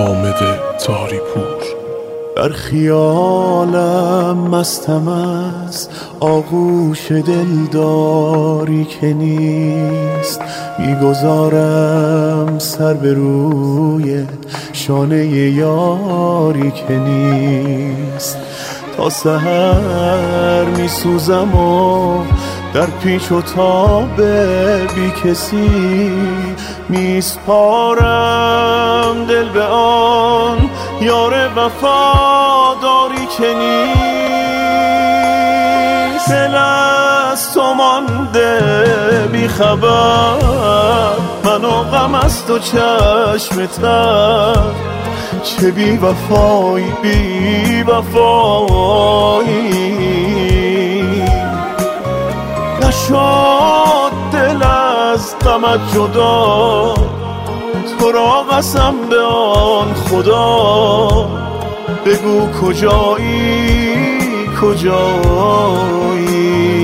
حامد تاریپور. در خیالم مستم از آغوش دلداری که نیست، میگذارم سر به روی شانه یاری که نیست. تا سحر میسوزم و در پیچ و تاب بی کسی میسپارم دل به آن یار وفاداری که نیست. دل از تو مانده بی خبر، من و غم از تو چشم تر، چه بی وفایی بی وفایی. نشد دل از غمت جدا، تو را قسم به آن خدا، بگو کجایی کجایی.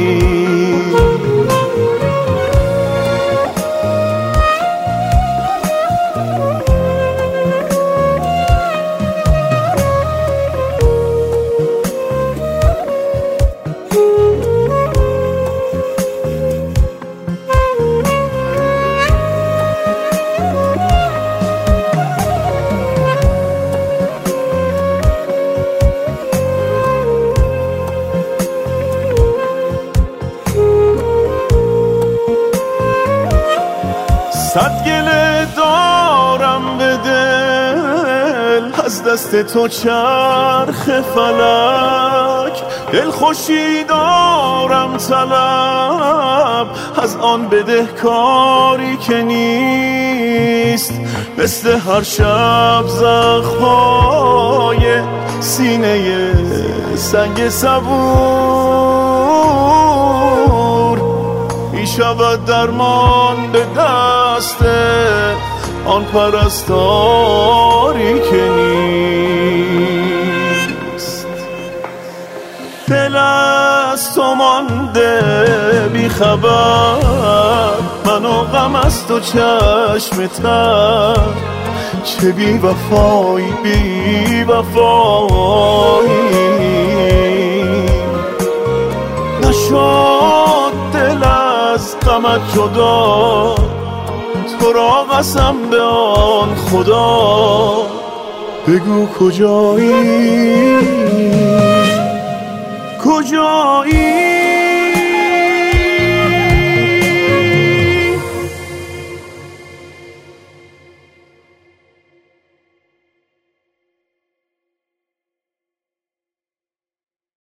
صد گله دارم به دل از دست تو چرخ فلک، دل خوشی دارم طلب از آن بدهکاری که نیست. مثل هر شب زخم‌های سینه سنگ صبور می شود درمان به دست آن پرستاری که نیست. دل از تو مانده بی خبر، من و غم از تو چشم تر، چه بی وفایی بی وفایی. نشد دل از غمت جدا، تو را قسم به آن خدا، بگو کجایی کجایی.